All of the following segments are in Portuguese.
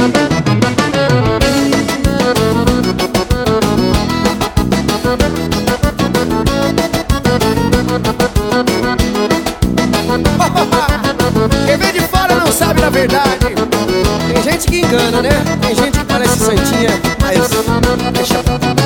Quem vê de fora não sabe da verdade. Tem gente que engana, né? Tem gente que parece santinha, mas deixa.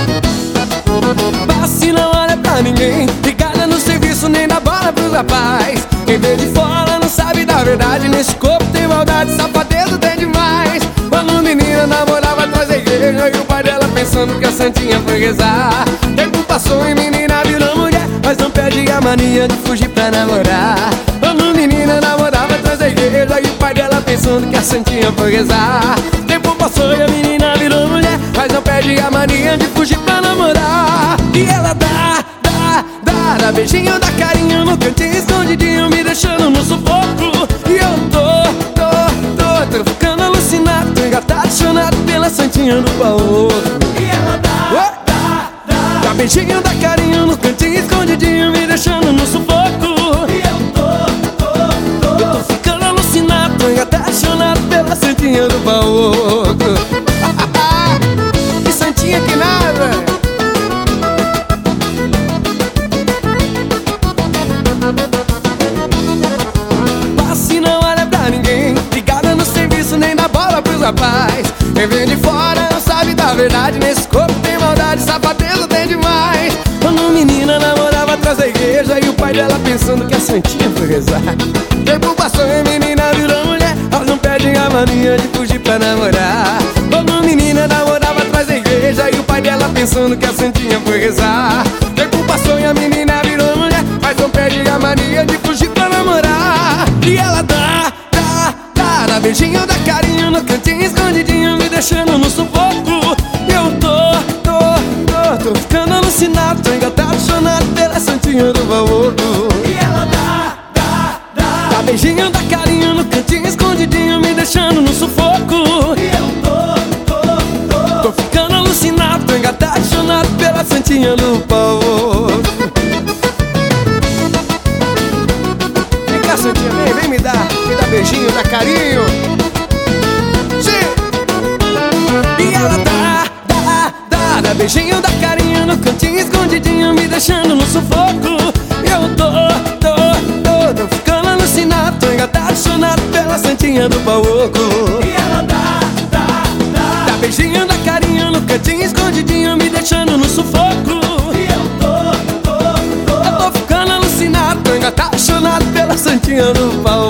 Passe não olha pra ninguém, ligada no serviço, nem dá bola pros rapaz. Quem vê de fora não sabe da verdade. Nesse corpo tem maldade, safadeza tem demais. Quando menina namorava atrás da igreja, e o pai dela pensando que a santinha foi rezar. Tempo passou e menina virou mulher, mas não perde a mania de fugir pra namorar. Quando menina namorava atrás da igreja, e o pai dela pensando que a santinha foi rezar. Tempo passou e a menina virou mulher, mas não perde a mania de fugir pra namorar. E ela dá beijinho, dá carinho no cantinho escondidinho, me deixando no sufoco. E eu tô ficando alucinado, tô engatado, chonado pela santinha do baú. E ela dá beijinho, dá carinho no cantinho escondidinho, me deixando no sufoco. E eu tô ficando alucinado, tô engatado, chonado pela santinha do baú. Que santinha que nada. Passe não olha pra ninguém, ligada no serviço, nem dá bola pros rapaz. Quem vem de fora não sabe da verdade. Nesse corpo tem maldade, safadeza tem demais. Quando menina namorava atrás da igreja, e o pai dela pensando que a santinha foi rezar. Tempo passou e a menina virou mulher, elas não perdem a mania de fugir pra namorar. Quando menina namorava atrás da igreja, e o pai dela pensando que a santinha foi rezar. Tempo passou e a menina virou mulher, mas não perde a mania de fugir pra namorar. E ela dá beijinho, dá carinho no cantinho escondidinho, me deixando no sufoco. Eu tô ficando alucinado, tô engatado, chonado pela santinha do baú. E ela dá beijinho, dá carinho no cantinho escondidinho, me deixando no sufoco. E eu tô ficando alucinado, tô engatado, chonado pela santinha do baú. Vem cá, santinha, vem me dá beijinho, dá carinho. Sim. E ela dá beijinho, dá carinho no cantinho escondidinho, me deixando no sufoco. Eu tô ficando alucinado, tô engatado, chonado pela santinha do baú. E ela dá beijinho, dá carinho no cantinho escondidinho, me deixando no sufoco. E eu tô ficando alucinado, tô engatado, chonado pela santinha do baú.